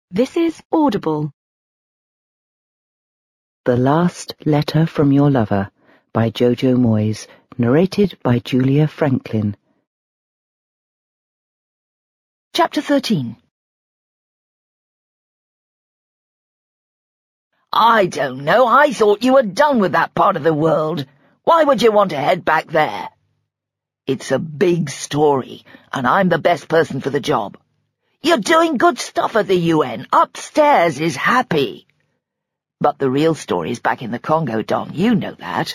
This is Audible. The Last Letter from Your Lover by Jojo Moyes, narrated by Julia Franklin. Chapter 13. I don't know. I thought you were done with that part of the world. Why would you want to head back there? It's a big story, and I'm the best person for the job. You're doing good stuff at the UN. Upstairs is happy. But the real story's back in the Congo, Don. You know that.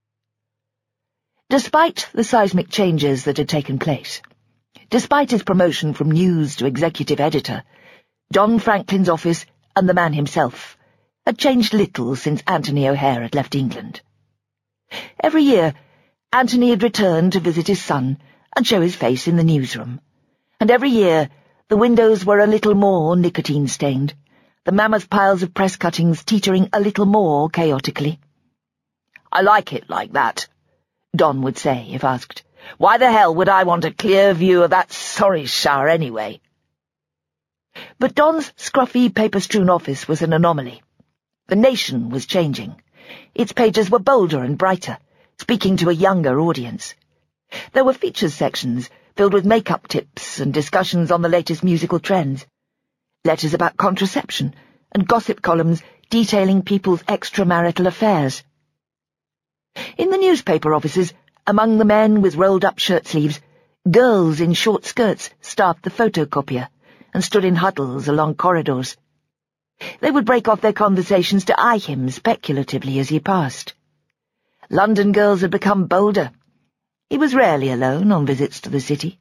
Despite the seismic changes that had taken place, despite his promotion from news to executive editor, Don Franklin's office and the man himself had changed little since Anthony O'Hare had left England. Every year, Anthony had returned to visit his son and show his face in the newsroom, and every year the windows were a little more nicotine-stained, the mammoth piles of press cuttings teetering a little more chaotically. "I like it like that," Don would say if asked. "Why the hell would I want a clear view of that sorry shower anyway?" But Don's scruffy, paper-strewn office was an anomaly. The nation was changing. Its pages were bolder and brighter, speaking to a younger audience. There were features sections filled with makeup tips and discussions on the latest musical trends, letters about contraception, and gossip columns detailing people's extramarital affairs. In the newspaper offices, among the men with rolled-up shirt sleeves, girls in short skirts staffed the photocopier and stood in huddles along corridors. They would break off their conversations to eye him speculatively as he passed. London girls had become bolder. He was rarely alone on visits to the city.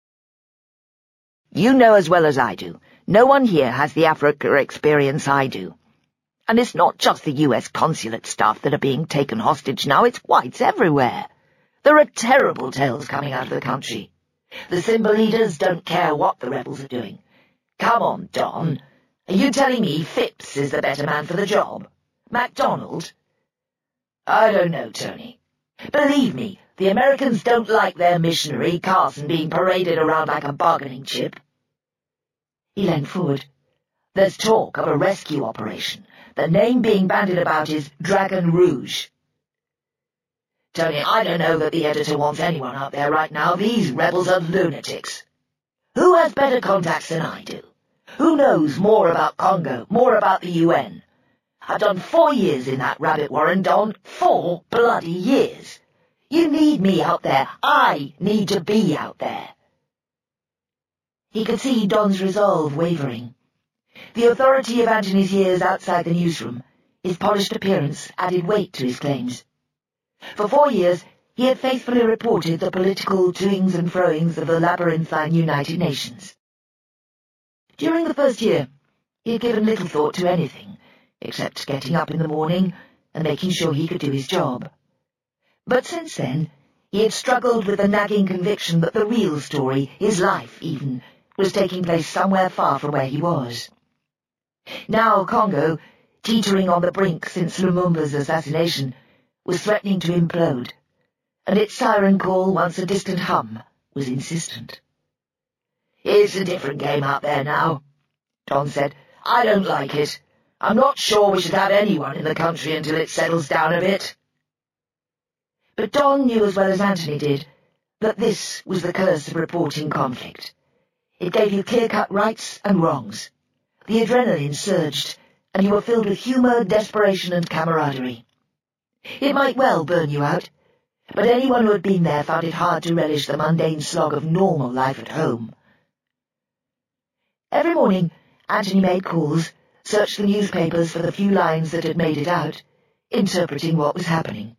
"You know as well as I do, no one here has the Africa experience I do. And it's not just the US consulate staff that are being taken hostage now, it's whites everywhere. There are terrible tales coming out of the country. The Simba leaders don't care what the rebels are doing. Come on, Don. Are you telling me Phipps is the better man for the job? MacDonald? I don't know, Tony. Believe me, the Americans don't like their missionary, Carson, being paraded around like a bargaining chip." He leaned forward. "There's talk of a rescue operation. The name being bandied about is Dragon Rouge." "Tony, I don't know that the editor wants anyone out there right now. These rebels are lunatics. Who has better contacts than I do? Who knows more about Congo, more about the UN? I've done 4 years in that rabbit warren, Don. 4 bloody years. You need me out there. I need to be out there." He could see Don's resolve wavering. The authority of Anthony's years outside the newsroom, his polished appearance, added weight to his claims. For 4 years, he had faithfully reported the political toings and froings of the labyrinthine United Nations. During the first year, he had given little thought to anything, except getting up in the morning and making sure he could do his job. But since then, he had struggled with the nagging conviction that the real story, his life even, was taking place somewhere far from where he was. Now Congo, teetering on the brink since Lumumba's assassination, was threatening to implode, and its siren call, once a distant hum, was insistent. "It's a different game out there now," Don said. "I don't like it. I'm not sure we should have anyone in the country until it settles down a bit." But Don knew as well as Anthony did that this was the curse of reporting conflict. It gave you clear-cut rights and wrongs. The adrenaline surged, and you were filled with humour, desperation, and camaraderie. It might well burn you out, but anyone who had been there found it hard to relish the mundane slog of normal life at home. Every morning, Anthony made calls, searched the newspapers for the few lines that had made it out, interpreting what was happening.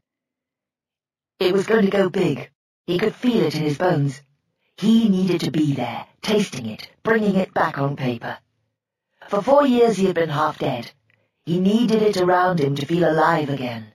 It was going to go big. He could feel it in his bones. He needed to be there, tasting it, bringing it back on paper. For 4 years he had been half dead. He needed it around him to feel alive again.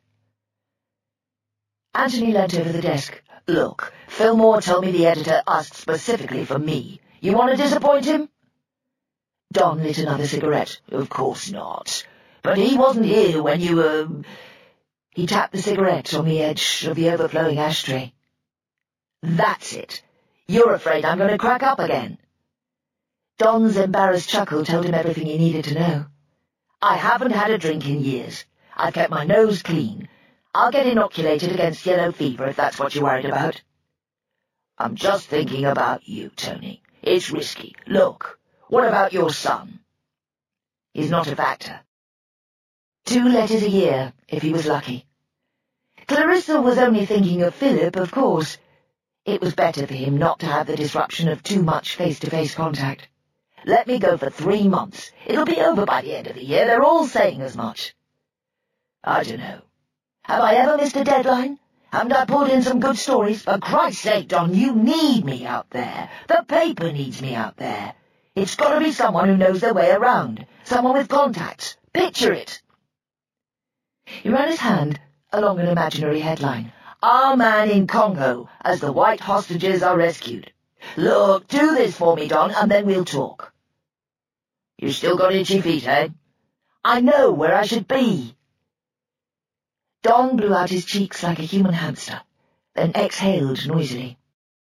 Anthony leant over the desk. "Look, Fillmore told me the editor asked specifically for me. You want to disappoint him?" Don lit another cigarette. "Of course not. But he wasn't here when you were—" He tapped the cigarette on the edge of the overflowing ashtray. "That's it. You're afraid I'm going to crack up again." Don's embarrassed chuckle told him everything he needed to know. I haven't had a drink in years. I've kept my nose clean. I'll get inoculated against yellow fever if that's what you're worried about. I'm just thinking about you, Tony. It's risky. Look, what about your son? He's not a factor. 2 letters a year, if he was lucky. Clarissa was only thinking of Philip, of course. It was better for him not to have the disruption of too much face-to-face contact. Let me go for 3 months. It'll be over by the end of the year. They're all saying as much. I don't know. Have I ever missed a deadline? Haven't I pulled in some good stories? For Christ's sake, Don, you need me out there. The paper needs me out there. It's got to be someone who knows their way around. Someone with contacts. Picture it. He ran his hand along an imaginary headline. Our man in Congo as the white hostages are rescued. Look, do this for me, Don, and then we'll talk. You still got itchy feet, eh? I know where I should be. Don blew out his cheeks like a human hamster, then exhaled noisily.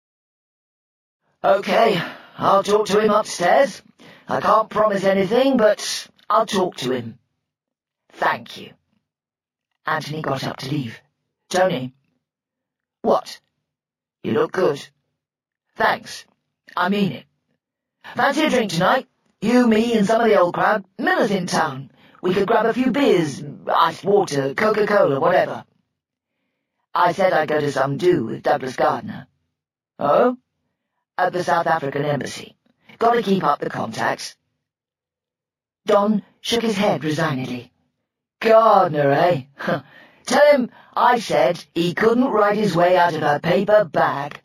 Okay, I'll talk to him upstairs. I can't promise anything, but I'll talk to him. Thank you. Anthony got up to leave. Tony. What? You look good. Thanks. I mean it. Fancy a drink tonight? You, me, and some of the old crowd. Miller's in town. We could grab a few beers, iced water, Coca-Cola, whatever. I said I'd go to some do with Douglas Gardner. Oh? At the South African Embassy. Got to keep up the contacts. Don shook his head resignedly. Gardner, eh? Tell him I said he couldn't write his way out of a paper bag.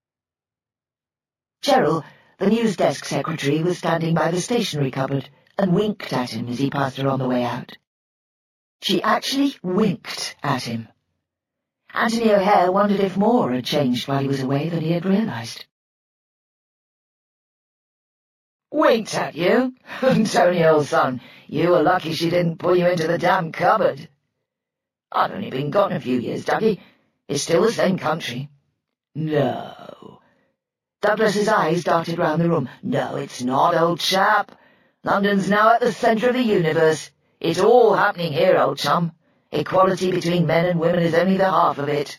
Cheryl, the news desk secretary, was standing by the stationery cupboard and winked at him as he passed her on the way out. She actually winked at him. Anthony O'Hare wondered if more had changed while he was away than he had realized. Winked at you? Tony, old son, you were lucky she didn't pull you into the damn cupboard. I've only been gone a few years, Dougie. It's still the same country. No. Douglas's eyes darted round the room. No, it's not, old chap. London's now at the centre of the universe. It's all happening here, old chum. Equality between men and women is only the half of it.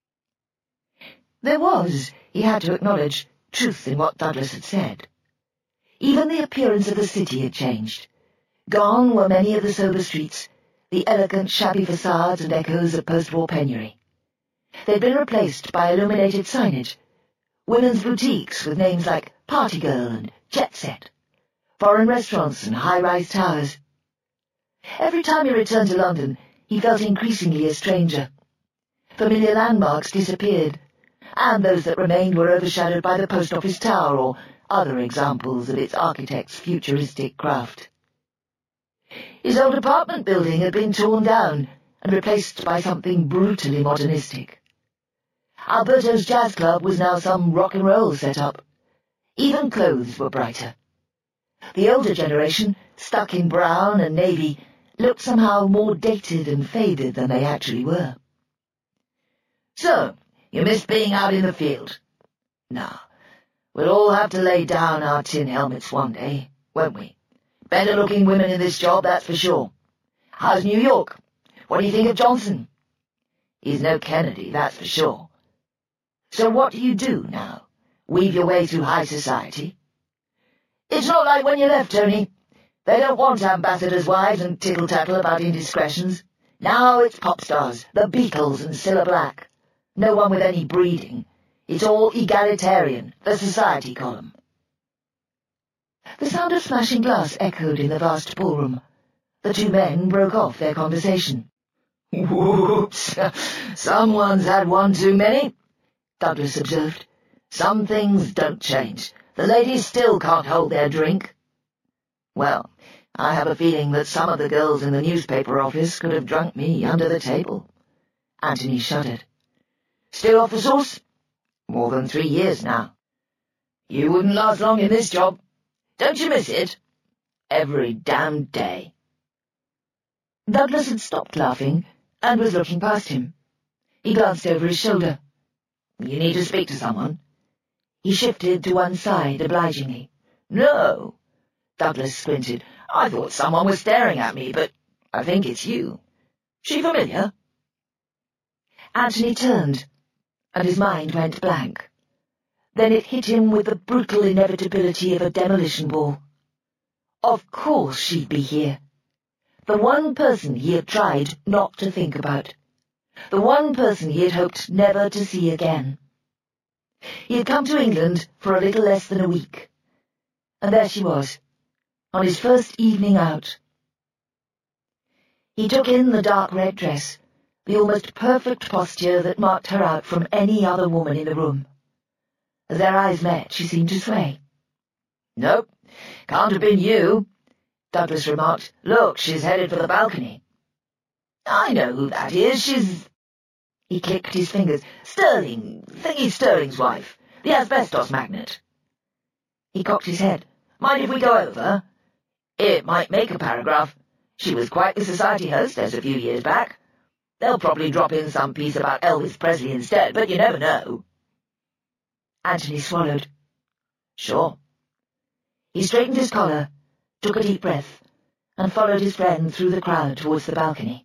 There was, he had to acknowledge, truth in what Douglas had said. Even the appearance of the city had changed. Gone were many of the sober streets, the elegant, shabby facades and echoes of post-war penury. They'd been replaced by illuminated signage, women's boutiques with names like Party Girl and Jet Set, foreign restaurants and high-rise towers. Every time he returned to London, he felt increasingly a stranger. Familiar landmarks disappeared, and those that remained were overshadowed by the post office tower or other examples of its architect's futuristic craft. His old apartment building had been torn down and replaced by something brutally modernistic. Alberto's Jazz Club was now some rock and roll set-up. Even clothes were brighter. The older generation, stuck in brown and navy, looked somehow more dated and faded than they actually were. So, you missed being out in the field? Nah. We'll all have to lay down our tin helmets one day, won't we? Better-looking women in this job, that's for sure. How's New York? What do you think of Johnson? He's no Kennedy, that's for sure. So what do you do now? Weave your way through high society? It's not like when you left, Tony. They don't want ambassadors' wives and tittle-tattle about indiscretions. Now it's pop stars, the Beatles and Cilla Black. No one with any breeding. It's all egalitarian, the society column. The sound of smashing glass echoed in the vast ballroom. The two men broke off their conversation. Whoops! Someone's had one too many, Douglas observed. Some things don't change. The ladies still can't hold their drink. Well, I have a feeling that some of the girls in the newspaper office could have drunk me under the table. Anthony shuddered. Still off the sauce? More than 3 years now. You wouldn't last long in this job. Don't you miss it? Every damn day. Douglas had stopped laughing and was looking past him. He glanced over his shoulder. You need to speak to someone. He shifted to one side obligingly. No, Douglas squinted. I thought someone was staring at me, but I think it's you. She familiar? Anthony turned, and his mind went blank. Then it hit him with the brutal inevitability of a demolition ball. Of course she'd be here. The one person he had tried not to think about. The one person he had hoped never to see again. He had come to England for a little less than a week. And there she was, on his first evening out. He took in the dark red dress, the almost perfect posture that marked her out from any other woman in the room. As their eyes met, she seemed to sway. Nope, can't have been you, Douglas remarked. Look, she's headed for the balcony. I know who that is, she's... He clicked his fingers. Sterling, Thingy Sterling's wife, the asbestos magnate. He cocked his head. Mind if we go over? It might make a paragraph. She was quite the society hostess a few years back. They'll probably drop in some piece about Elvis Presley instead, but you never know. Anthony swallowed. Sure. He straightened his collar, took a deep breath, and followed his friend through the crowd towards the balcony.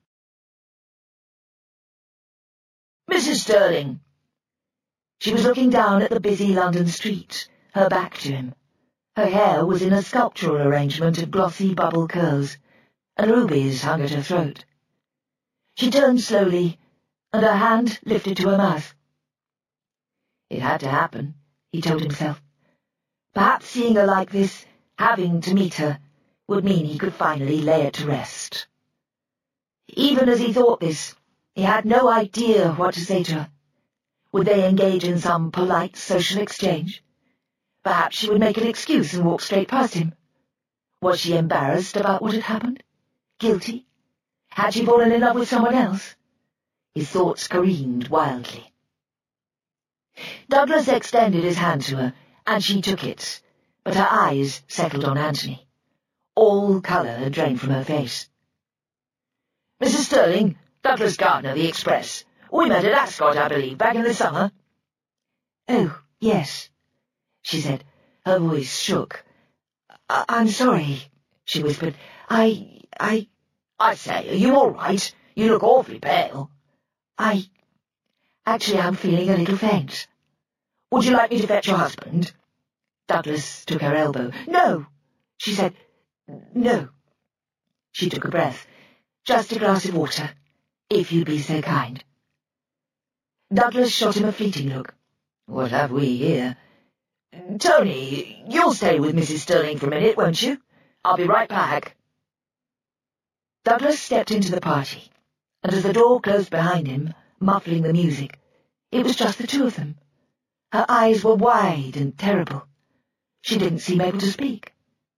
Mrs. Sterling. She was looking down at the busy London street, her back to him. Her hair was in a sculptural arrangement of glossy bubble curls, and rubies hung at her throat. She turned slowly, and her hand lifted to her mouth. It had to happen, he told himself. Perhaps seeing her like this, having to meet her, would mean he could finally lay it to rest. Even as he thought this, he had no idea what to say to her. Would they engage in some polite social exchange? Perhaps she would make an excuse and walk straight past him. Was she embarrassed about what had happened? Guilty? Had she fallen in love with someone else? His thoughts careened wildly. Douglas extended his hand to her, and she took it, but her eyes settled on Anthony. All colour had drained from her face. Mrs. Sterling, Douglas Gardner, the Express. We met at Ascot, I believe, back in the summer. Oh, yes, she said. Her voice shook. I'm sorry, she whispered. I say, are you all right? You look awfully pale. Actually, I'm feeling a little faint. Would you like me to fetch your husband? Douglas took her elbow. No, she said. No. She took a breath. Just a glass of water, if you'd be so kind. Douglas shot him a fleeting look. What have we here? Tony, you'll stay with Mrs. Sterling for a minute, won't you? I'll be right back. Douglas stepped into the party, and as the door closed behind him, muffling the music, it was just the two of them. Her eyes were wide and terrible. She didn't seem able to speak.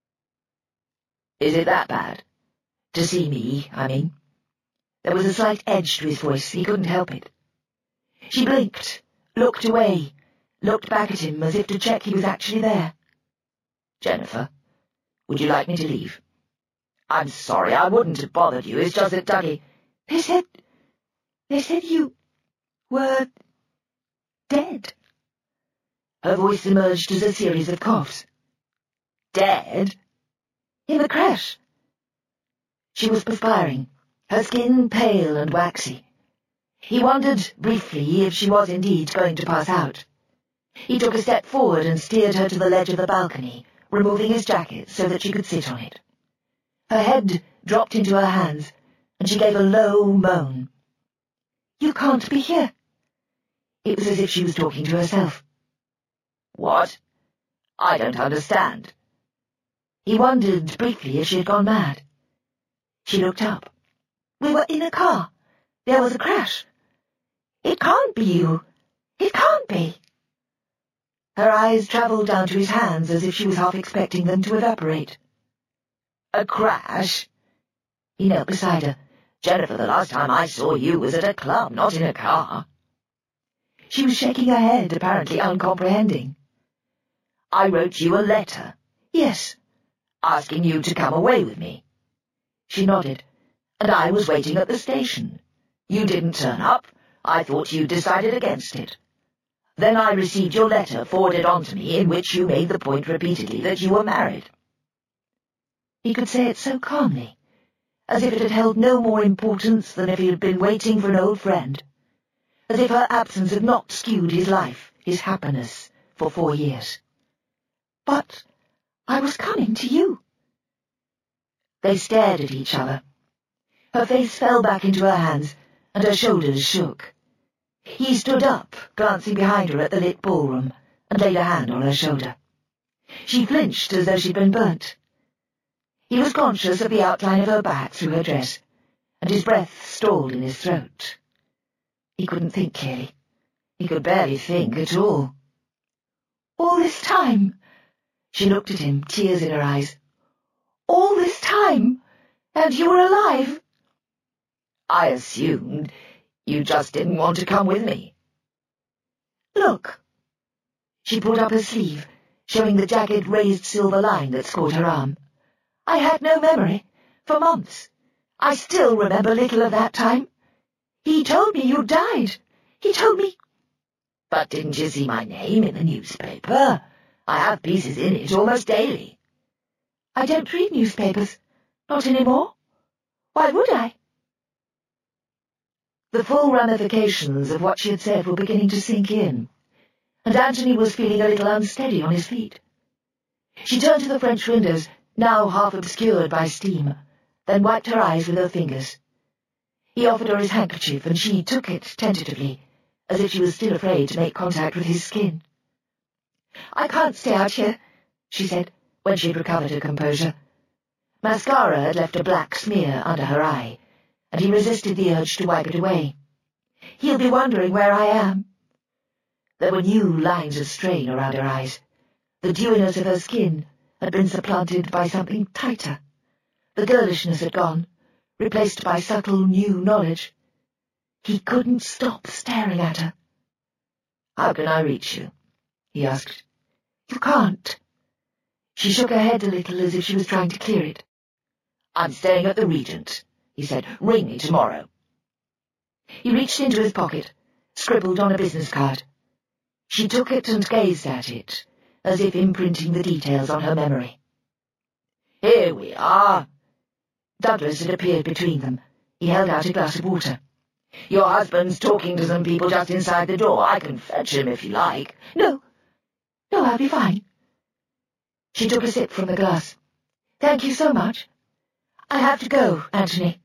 Is it that bad? To see me, I mean. There was a slight edge to his voice. He couldn't help it. She blinked, looked away, looked back at him as if to check he was actually there. Jennifer, would you like me to leave? I'm sorry, I wouldn't have bothered you. It's just that Dougie... They said you were dead. Her voice emerged as a series of coughs. Dead? In the crash. She was perspiring, her skin pale and waxy. He wondered briefly if she was indeed going to pass out. He took a step forward and steered her to the ledge of the balcony, removing his jacket so that she could sit on it. Her head dropped into her hands, and she gave a low moan. You can't be here. It was as if she was talking to herself. What? I don't understand. He wondered briefly if she had gone mad. She looked up. We were in a car. There was a crash. It can't be you. It can't be. Her eyes travelled down to his hands as if she was half expecting them to evaporate. A crash? He knelt beside her. Jennifer, the last time I saw you was at a club, not in a car. She was shaking her head, apparently uncomprehending. I wrote you a letter. Yes. Asking you to come away with me. She nodded. And I was waiting at the station. You didn't turn up. I thought you'd decided against it. Then I received your letter forwarded on to me in which you made the point repeatedly that you were married. He could say it so calmly, as if it had held no more importance than if he had been waiting for an old friend, as if her absence had not skewed his life, his happiness, for 4 years. "But I was coming to you." They stared at each other. Her face fell back into her hands, and her shoulders shook. He stood up, glancing behind her at the lit ballroom, and laid a hand on her shoulder. She flinched as though she'd been burnt. He was conscious of the outline of her back through her dress, and his breath stalled in his throat. He couldn't think clearly. He could barely think at all. "All this time?" She looked at him, tears in her eyes. "All this time? And you were alive?" "I assumed you just didn't want to come with me." "Look." She pulled up her sleeve, showing the jagged raised silver line that scored her arm. "I had no memory. For months. I still remember little of that time. He told me you died. He told me—" "But didn't you see my name in the newspaper? I have pieces in it almost daily." "I don't read newspapers. Not anymore. Why would I?" The full ramifications of what she had said were beginning to sink in, and Anthony was feeling a little unsteady on his feet. She turned to the French windows, now half obscured by steam, then wiped her eyes with her fingers. He offered her his handkerchief, and she took it tentatively, as if she was still afraid to make contact with his skin. "I can't stay out here," she said, when she had recovered her composure. Mascara had left a black smear under her eye, and he resisted the urge to wipe it away. "He'll be wondering where I am." There were new lines of strain around her eyes. The dewiness of her skin had been supplanted by something tighter. The girlishness had gone, replaced by subtle new knowledge. He couldn't stop staring at her. "How can I reach you?" he asked. "You can't." She shook her head a little as if she was trying to clear it. "I'm staying at the Regent," he said. "Ring me tomorrow." He reached into his pocket, scribbled on a business card. She took it and gazed at it, as if imprinting the details on her memory. "Here we are." Douglas had appeared between them. He held out a glass of water. "Your husband's talking to some people just inside the door. I can fetch him if you like." No, I'll be fine." She took a sip from the glass. "Thank you so much. I have to go, Anthony."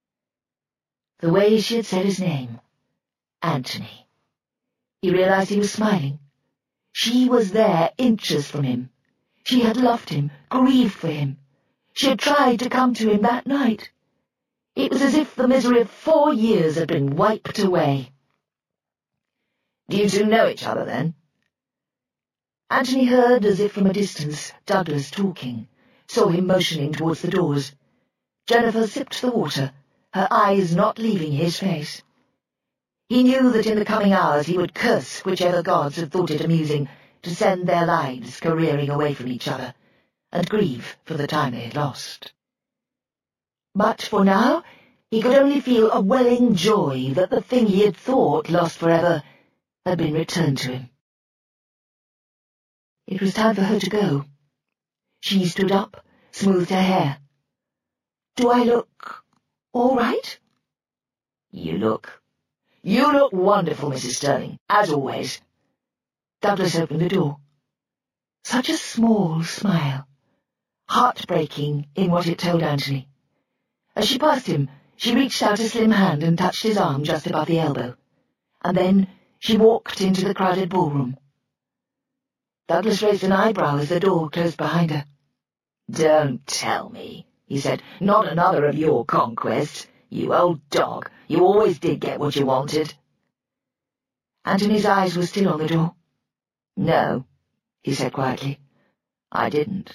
The way she had said his name, Anthony. He realized he was smiling. She was there, inches from him. She had loved him, grieved for him. She had tried to come to him that night. It was as if the misery of 4 years had been wiped away. "Do you two know each other, then?" Anthony heard, as if from a distance, Douglas talking, saw him motioning towards the doors. Jennifer sipped the water, her eyes not leaving his face. He knew that in the coming hours he would curse whichever gods had thought it amusing to send their lives careering away from each other, and grieve for the time they had lost. But for now, he could only feel a welling joy that the thing he had thought lost forever had been returned to him. It was time for her to go. She stood up, smoothed her hair. "Do I look all right?" You look wonderful, Mrs. Sterling, as always." Douglas opened the door. Such a small smile, heartbreaking in what it told Anthony. As she passed him, she reached out a slim hand and touched his arm just above the elbow, and then she walked into the crowded ballroom. Douglas raised an eyebrow as the door closed behind her. "Don't tell me," he said. "Not another of your conquests. You old dog. You always did get what you wanted." Anthony's eyes were still on the door. "No," he said quietly. "I didn't."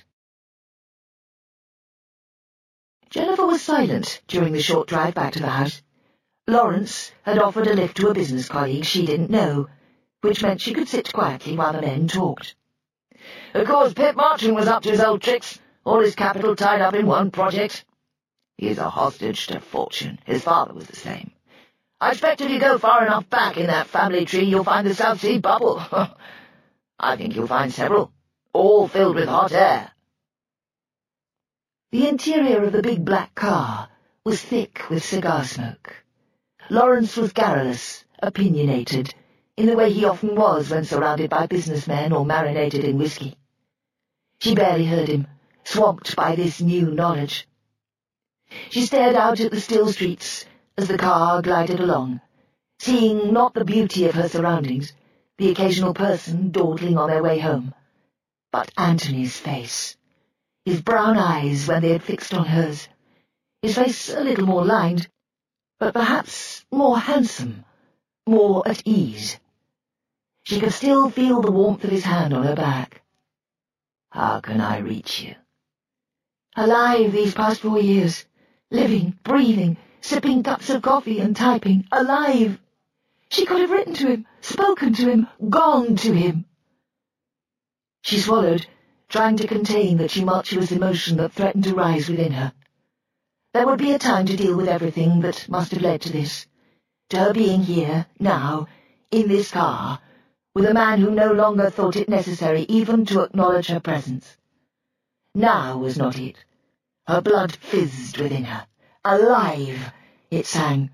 Jennifer was silent during the short drive back to the house. Lawrence had offered a lift to a business colleague she didn't know, which meant she could sit quietly while the men talked. "Of course, Pip Martin was up to his old tricks, all his capital tied up in one project. He's a hostage to fortune. His father was the same. I expect if you go far enough back in that family tree, you'll find the South Sea Bubble. I think you'll find several, all filled with hot air." The interior of the big black car was thick with cigar smoke. Lawrence was garrulous, opinionated, in the way he often was when surrounded by businessmen or marinated in whiskey. She barely heard him, swamped by this new knowledge. She stared out at the still streets as the car glided along, seeing not the beauty of her surroundings, the occasional person dawdling on their way home, but Anthony's face, his brown eyes when they had fixed on hers, his face a little more lined, but perhaps more handsome, more at ease. She could still feel the warmth of his hand on her back. "How can I reach you?" Alive these past 4 years, living, breathing, sipping cups of coffee and typing, alive. She could have written to him, spoken to him, gone to him. She swallowed, trying to contain the tumultuous emotion that threatened to rise within her. There would be a time to deal with everything that must have led to this, to her being here, now, in this car, with a man who no longer thought it necessary even to acknowledge her presence. Now was not it. Her blood fizzed within her. Alive, it sang.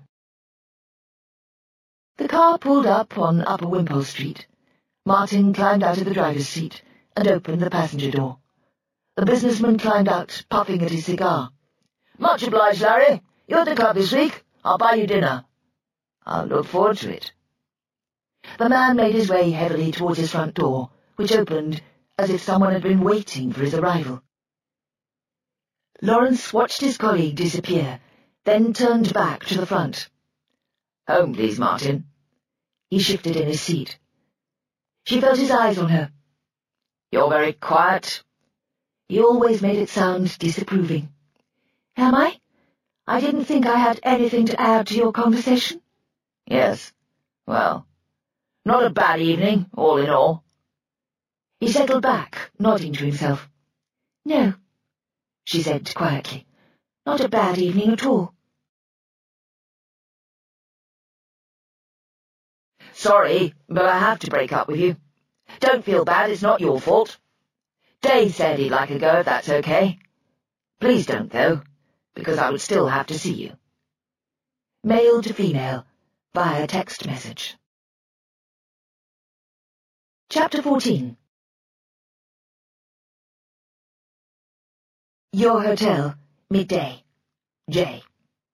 The car pulled up on Upper Wimpole Street. Martin climbed out of the driver's seat and opened the passenger door. The businessman climbed out, puffing at his cigar. "Much obliged, Larry. You're at the club this week. I'll buy you dinner." "I'll look forward to it." The man made his way heavily towards his front door, which opened as if someone had been waiting for his arrival. Lawrence watched his colleague disappear, then turned back to the front. "Home, please, Martin." He shifted in his seat. She felt his eyes on her. "You're very quiet." He always made it sound disapproving. "Am I? I didn't think I had anything to add to your conversation." "Yes. Well, not a bad evening, all in all." He settled back, nodding to himself. "No," she said quietly. "Not a bad evening at all." "Sorry, but I have to break up with you. Don't feel bad, it's not your fault. Dave said he'd like a go if that's okay. Please don't, though, because I would still have to see you." Male to female, via text message. Chapter 14. Your hotel, midday. J.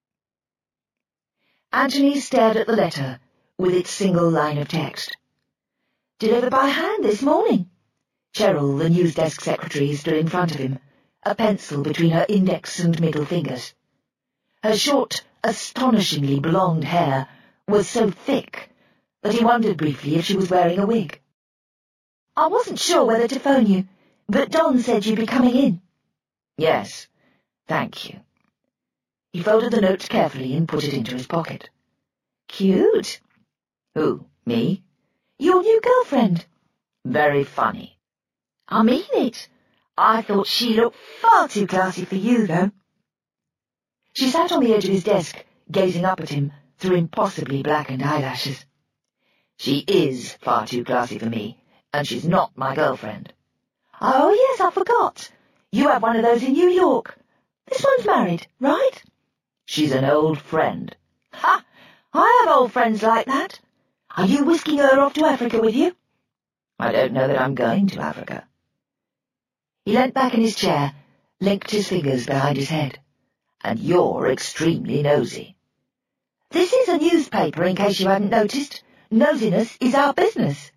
Anthony stared at the letter with its single line of text. "Delivered by hand this morning." Cheryl, the news desk secretary, stood in front of him, a pencil between her index and middle fingers. Her short, astonishingly blonde hair was so thick that he wondered briefly if she was wearing a wig. "I wasn't sure whether to phone you, but Don said you'd be coming in." "Yes, thank you." He folded the note carefully and put it into his pocket. "Cute." "Who, me?" "Your new girlfriend." "Very funny." "I mean it. I thought she looked far too classy for you, though." She sat on the edge of his desk, gazing up at him through impossibly blackened eyelashes. "She is far too classy for me, and she's not my girlfriend." "Oh, yes, I forgot. You have one of those in New York. This one's married, right?" "She's an old friend." "Ha! I have old friends like that. Are you whisking her off to Africa with you?" "I don't know that I'm going to Africa." He leant back in his chair, linked his fingers behind his head. "And you're extremely nosy." "This is a newspaper, in case you hadn't noticed. Nosiness is our business."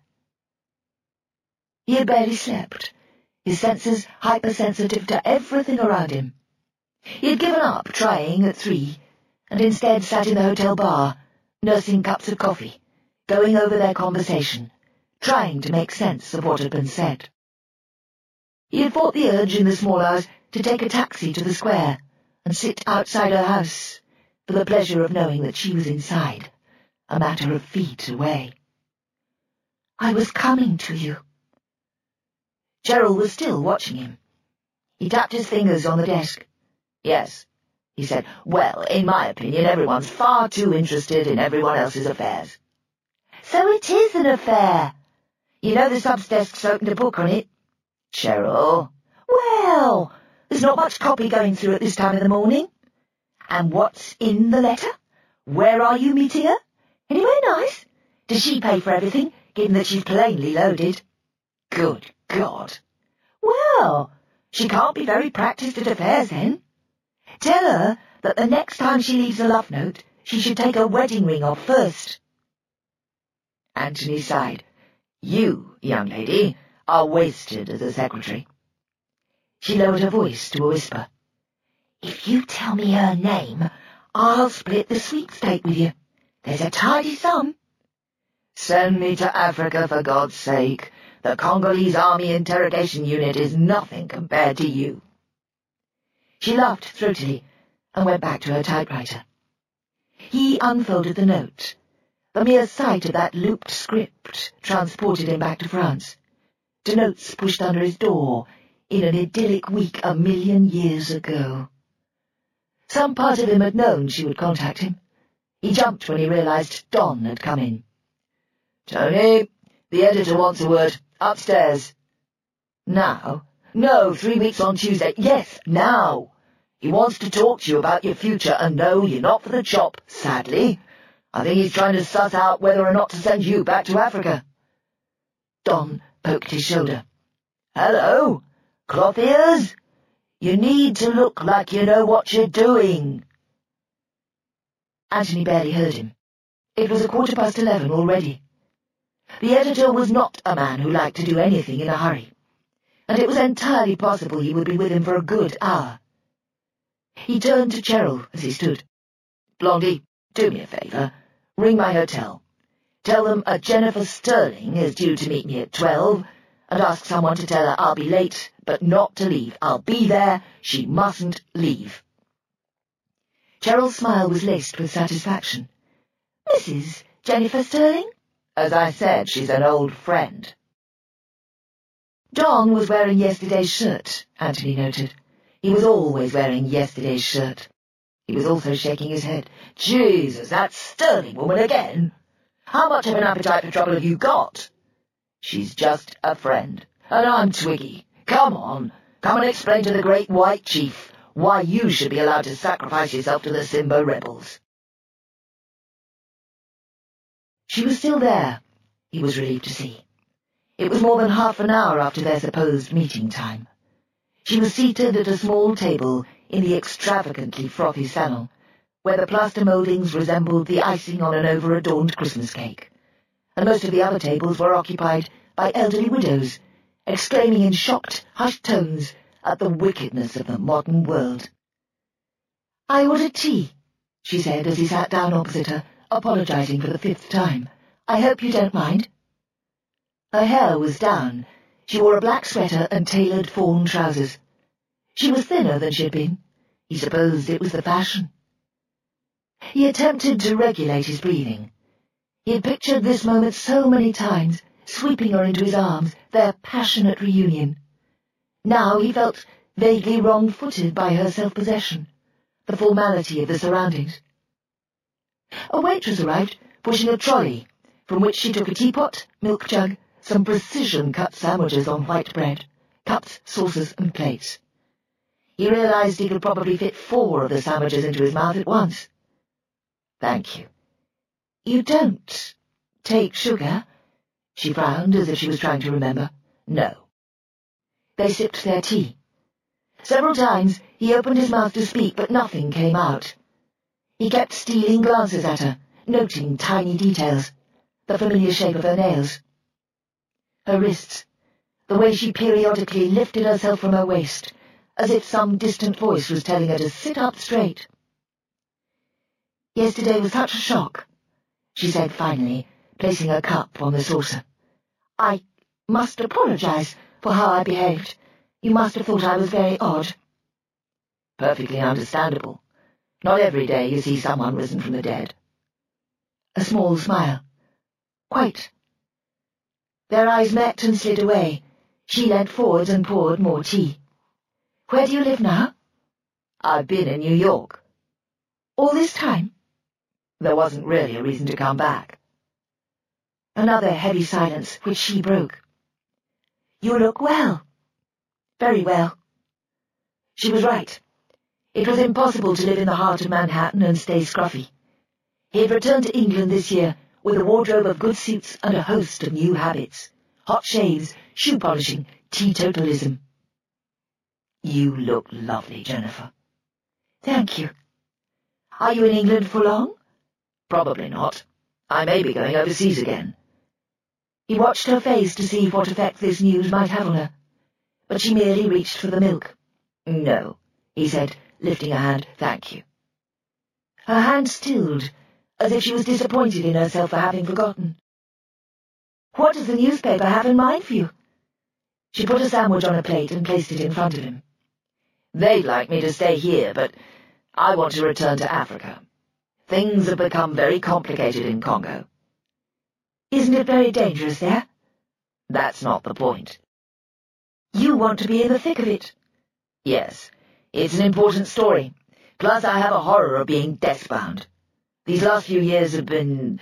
He had barely slept, his senses hypersensitive to everything around him. He had given up trying at 3, and instead sat in the hotel bar, nursing cups of coffee, going over their conversation, trying to make sense of what had been said. He had fought the urge in the small hours to take a taxi to the square and sit outside her house for the pleasure of knowing that she was inside, a matter of feet away. "I was coming to you." Cheryl was still watching him. He tapped his fingers on the desk. "Yes," he said. "Well, in my opinion, everyone's far too interested in everyone else's affairs." "So it is an affair. You know the subdesk's opened a book on it." "Cheryl." "Well, There's not much copy going through at this time of the morning. And what's in the letter? Where are you meeting her? Anywhere nice? Does she pay for everything, given that she's plainly loaded? Good God. Well, she can't be very practised at affairs then. Tell her that the next time she leaves a love note, she should take her wedding ring off first. Anthony sighed. You, young lady, are wasted as a secretary. She lowered her voice to a whisper. If you tell me her name, I'll split the sweepstake with you. There's a tidy sum. Send me to Africa, for God's sake. The Congolese Army Interrogation Unit is nothing compared to you. She laughed throatily and went back to her typewriter. He unfolded the note. The mere sight of that looped script transported him back to France, to notes pushed under his door in an idyllic week 1,000,000 years ago. Some part of him had known she would contact him. He jumped when he realized Don had come in. Tony, the editor wants a word. Upstairs. Now? No, 3 weeks on Tuesday. Yes, now. He wants to talk to you about your future, and no, you're not for the chop, sadly. I think he's trying to suss out whether or not to send you back to Africa. Don poked his shoulder. Hello? Cloth ears? You need to look like you know what you're doing. Anthony barely heard him. It was 11:15 already. The editor was not a man who liked to do anything in a hurry, and it was entirely possible he would be with him for a good hour. He turned to Cheryl as he stood. Blondie, do me a favour. Ring my hotel. Tell them a Jennifer Sterling is due to meet me at 12, and ask someone to tell her I'll be late, but not to leave. I'll be there. She mustn't leave. Cheryl's smile was laced with satisfaction. Mrs. Jennifer Sterling? As I said, she's an old friend. Don was wearing yesterday's shirt, Anthony noted. He was always wearing yesterday's shirt. He was also shaking his head. Jesus, that Sterling woman again! How much of an appetite for trouble have you got? She's just a friend, and I'm Twiggy. Come on, come and explain to the great white chief why you should be allowed to sacrifice yourself to the Simba rebels. She was still there, he was relieved to see. It was more than half an hour after their supposed meeting time. She was seated at a small table in the extravagantly frothy salon, where the plaster mouldings resembled the icing on an over-adorned Christmas cake, and most of the other tables were occupied by elderly widows, exclaiming in shocked, hushed tones at the wickedness of the modern world. "I ordered tea," she said as he sat down opposite her, apologizing for the 5th time. "I hope you don't mind." Her hair was down. She wore a black sweater and tailored fawn trousers. She was thinner than she had been. He supposed it was the fashion. He attempted to regulate his breathing. He had pictured this moment so many times, sweeping her into his arms, their passionate reunion. Now he felt vaguely wrong-footed by her self-possession, the formality of the surroundings. A waitress arrived, pushing a trolley, from which she took a teapot, milk jug, some precision-cut sandwiches on white bread, cups, saucers, and plates. He realized he could probably fit 4 of the sandwiches into his mouth at once. "Thank you." "You don't take sugar?" She frowned as if she was trying to remember. "No." They sipped their tea. Several times he opened his mouth to speak, but nothing came out. He kept stealing glances at her, noting tiny details, the familiar shape of her nails, her wrists, the way she periodically lifted herself from her waist, as if some distant voice was telling her to sit up straight. "Yesterday was such a shock," she said finally, placing her cup on the saucer. "I must apologize for how I behaved. You must have thought I was very odd." "Perfectly understandable. Not every day you see someone risen from the dead." A small smile. "Quite." Their eyes met and slid away. She leant forward and poured more tea. "Where do you live now?" "I've been in New York." "All this time?" "There wasn't really a reason to come back." Another heavy silence, which she broke. "You look well." "Very well." She was right. It was impossible to live in the heart of Manhattan and stay scruffy. He had returned to England this year with a wardrobe of good suits and a host of new habits. Hot shaves, shoe polishing, teetotalism. You look lovely, Jennifer. Thank you. Are you in England for long? Probably not. I may be going overseas again. He watched her face to see what effect this news might have on her, but she merely reached for the milk. No, he said, lifting a hand. Thank you. Her hand stilled, as if she was disappointed in herself for having forgotten. What does the newspaper have in mind for you? She put a sandwich on a plate and placed it in front of him. They'd like me to stay here, but I want to return to Africa. Things have become very complicated in Congo. Isn't it very dangerous there? That's not the point. You want to be in the thick of it. Yes, it's an important story. Plus I have a horror of being desk-bound. These last few years have been...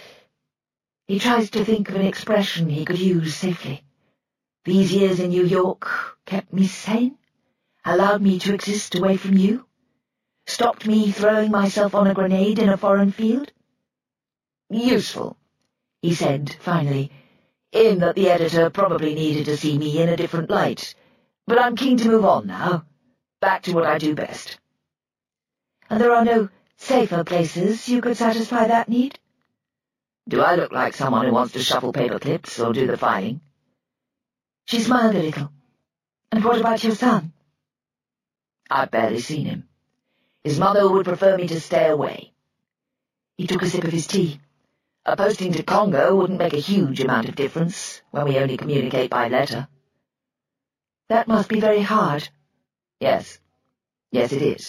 He tries to think of an expression he could use safely. These years in New York kept me sane, allowed me to exist away from you, stopped me throwing myself on a grenade in a foreign field. Useful, he said, finally, in that the editor probably needed to see me in a different light. But I'm keen to move on now, back to what I do best. And there are no safer places you could satisfy that need? Do I look like someone who wants to shuffle paper clips or do the filing? She smiled a little. And what about your son? I've barely seen him. His mother would prefer me to stay away. He took a sip of his tea. A posting to Congo wouldn't make a huge amount of difference when we only communicate by letter. That must be very hard. Yes. Yes, it is.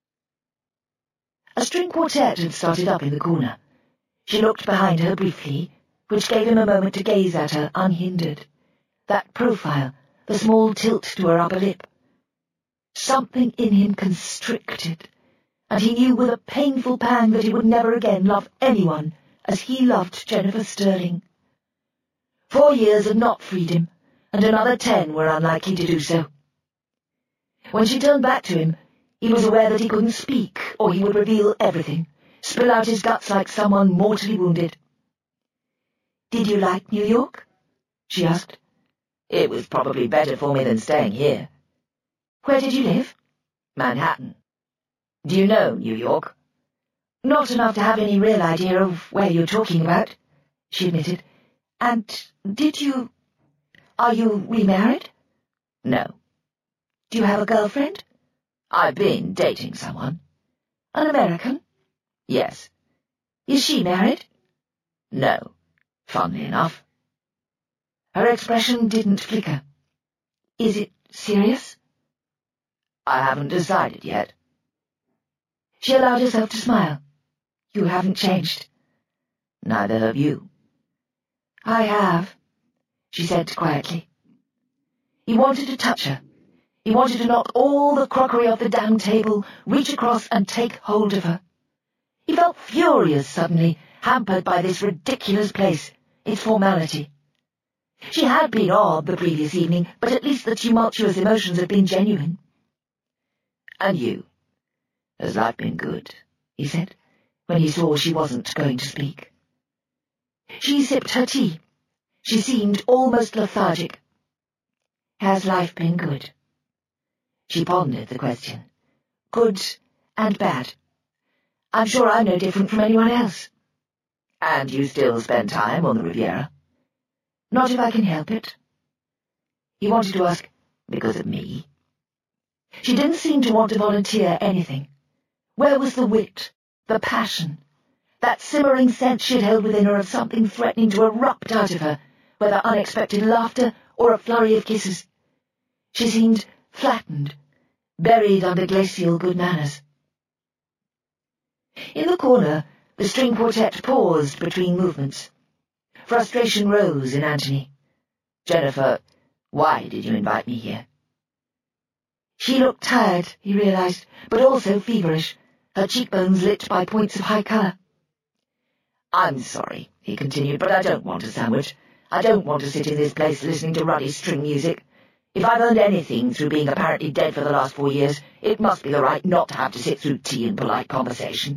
A string quartet had started up in the corner. She looked behind her briefly, which gave him a moment to gaze at her unhindered. That profile, the small tilt to her upper lip. Something in him constricted, and he knew with a painful pang that he would never again love anyone as he loved Jennifer Sterling. 4 years had not freed him, and another 10 were unlikely to do so. When she turned back to him, he was aware that he couldn't speak, or he would reveal everything, spill out his guts like someone mortally wounded. "Did you like New York?" she asked. "It was probably better for me than staying here." "Where did you live?" "Manhattan." "Do you know New York?" "Not enough to have any real idea of where you're talking about," she admitted. "And are you remarried?" "No." "Do you have a girlfriend?" "I've been dating someone." "An American?" "Yes." "Is she married?" "No, funnily enough." Her expression didn't flicker. "Is it serious?" "I haven't decided yet." She allowed herself to smile. "You haven't changed." "Neither have you." "I have," she said quietly. He wanted to touch her. He wanted to knock all the crockery off the damn table, reach across and take hold of her. He felt furious suddenly, hampered by this ridiculous place, its formality. She had been odd the previous evening, but at least the tumultuous emotions had been genuine. "And you? Has life been good?" he said, when he saw she wasn't going to speak. She sipped her tea. She seemed almost lethargic. "Has life been good?" She pondered the question. "Good and bad. I'm sure I'm no different from anyone else." "And you still spend time on the Riviera?" "Not if I can help it." He wanted to ask, "Because of me?" She didn't seem to want to volunteer anything. Where was the wit, the passion, that simmering sense she'd held within her of something threatening to erupt out of her, whether unexpected laughter or a flurry of kisses? She seemed flattened, buried under glacial good manners. In the corner, the string quartet paused between movements. Frustration rose in Anthony. "Jennifer, why did you invite me here?" She looked tired, he realized, but also feverish, her cheekbones lit by points of high colour. "I'm sorry," he continued, "but I don't want a sandwich. I don't want to sit in this place listening to ruddy string music. If I've earned anything through being apparently dead for the last 4 years, it must be the right not to have to sit through tea and polite conversation.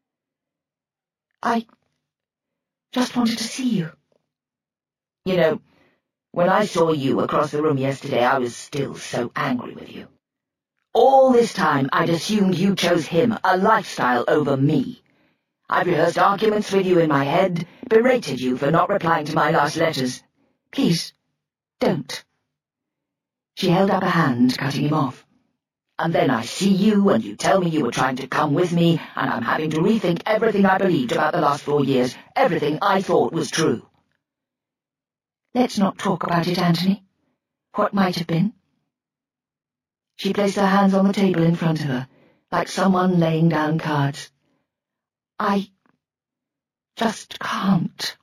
I just wanted to see you. You know, when I saw you across the room yesterday, I was still so angry with you. All this time, I'd assumed you chose him, a lifestyle, over me. I've rehearsed arguments with you in my head, berated you for not replying to my last letters. Please, don't. She held up a hand, cutting him off. And then I see you, and you tell me you were trying to come with me, and I'm having to rethink everything I believed about the last 4 years, everything I thought was true. Let's not talk about it, Anthony. What might have been? She placed her hands on the table in front of her, like someone laying down cards. I just can't.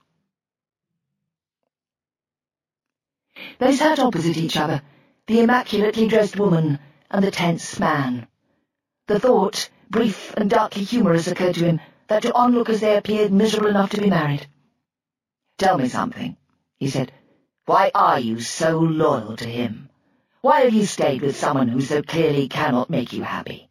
They sat opposite each other, the immaculately dressed woman and the tense man. The thought, brief and darkly humorous, occurred to him that to onlookers they appeared miserable enough to be married. "Tell me something," he said. "Why are you so loyal to him? Why have you stayed with someone who so clearly cannot make you happy?"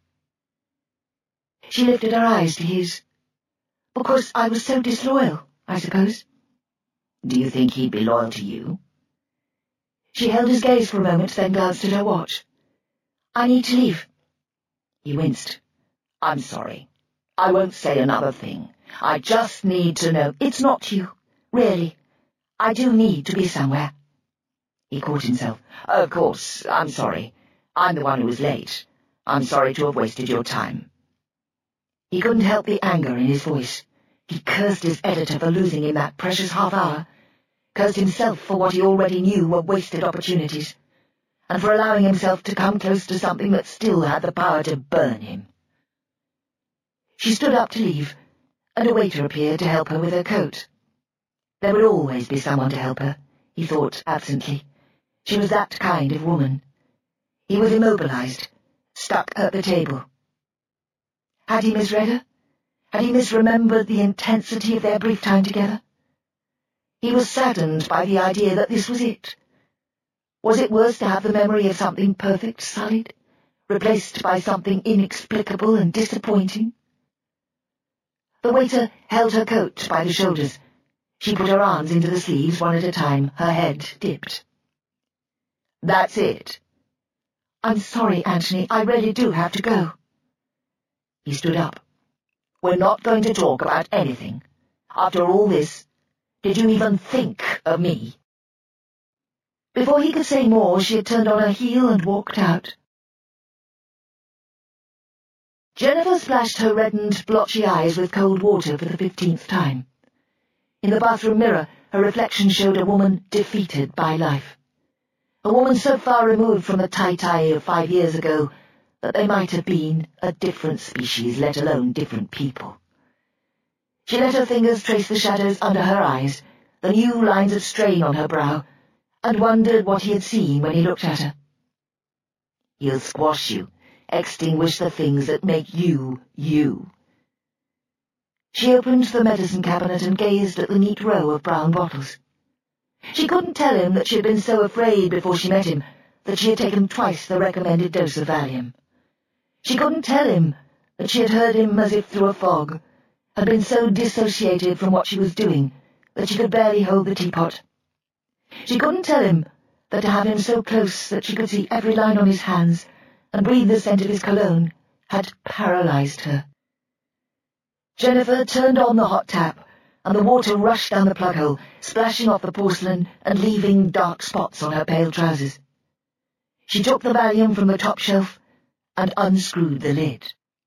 She lifted her eyes to his. "Because I was so disloyal, I suppose." "Do you think he'd be loyal to you?" She held his gaze for a moment, then glanced at her watch. "I need to leave." He winced. "I'm sorry. I won't say another thing. I just need to know—" "It's not you, really. I do need to be somewhere." He caught himself. "Of course, I'm sorry. I'm the one who was late. I'm sorry to have wasted your time." He couldn't help the anger in his voice. He cursed his editor for losing him that precious half-hour, cursed himself for what he already knew were wasted opportunities, and for allowing himself to come close to something that still had the power to burn him. She stood up to leave, and a waiter appeared to help her with her coat. There would always be someone to help her, he thought absently. She was that kind of woman. He was immobilized, stuck at the table. Had he misread her? Had he misremembered the intensity of their brief time together? He was saddened by the idea that this was it. Was it worse to have the memory of something perfect sullied, replaced by something inexplicable and disappointing? The waiter held her coat by the shoulders. She put her arms into the sleeves one at a time, her head dipped. "That's it." "I'm sorry, Anthony, I really do have to go." He stood up. "We're not going to talk about anything. After all this, did you even think of me?" Before he could say more, she had turned on her heel and walked out. Jennifer splashed her reddened, blotchy eyes with cold water for the 15th time. In the bathroom mirror, her reflection showed a woman defeated by life. A woman so far removed from the Tai-Tai of 5 years ago that they might have been a different species, let alone different people. She let her fingers trace the shadows under her eyes, the new lines of strain on her brow, and wondered what he had seen when he looked at her. "He'll squash you, extinguish the things that make you, you." She opened the medicine cabinet and gazed at the neat row of brown bottles. She couldn't tell him that she had been so afraid before she met him that she had taken twice the recommended dose of Valium. She couldn't tell him that she had heard him as if through a fog, had been so dissociated from what she was doing that she could barely hold the teapot. She couldn't tell him that to have him so close that she could see every line on his hands and breathe the scent of his cologne had paralyzed her. Jennifer turned on the hot tap, and the water rushed down the plug hole, splashing off the porcelain and leaving dark spots on her pale trousers. She took the Valium from the top shelf and unscrewed the lid.